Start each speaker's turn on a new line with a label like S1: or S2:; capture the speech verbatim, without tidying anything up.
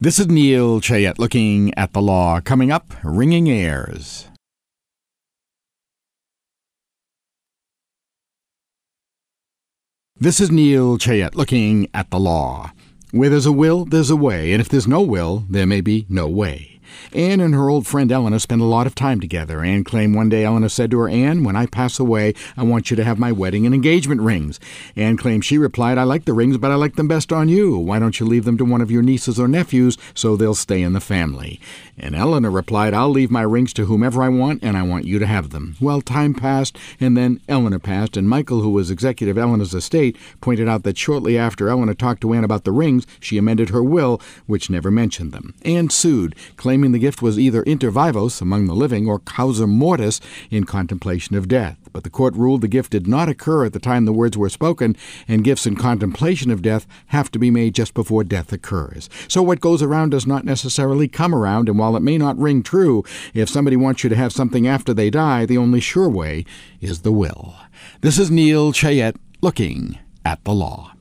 S1: This is Neil Chayette looking at the law. Coming up, ringing heirs. This is Neil Chayette looking at the law. Where there's a will, there's a way, and if there's no will, there may be no way. Anne and her old friend Eleanor spent a lot of time together. Anne claimed one day Eleanor said to her, "Anne, when I pass away, I want you to have my wedding and engagement rings." Anne claimed she replied, "I like the rings, but I like them best on you. Why don't you leave them to one of your nieces or nephews so they'll stay in the family?" And Eleanor replied, "I'll leave my rings to whomever I want, and I want you to have them." Well, time passed, and then Eleanor passed, and Michael, who was executive Eleanor's estate, pointed out that shortly after Eleanor talked to Anne about the rings, she amended her will, which never mentioned them. Anne sued, claiming the gift was either inter vivos, among the living, or causa mortis, in contemplation of death. But the court ruled the gift did not occur at the time the words were spoken, and gifts in contemplation of death have to be made just before death occurs. So what goes around does not necessarily come around, and while it may not ring true, if somebody wants you to have something after they die, the only sure way is the will. This is Neil Chayette looking at the law.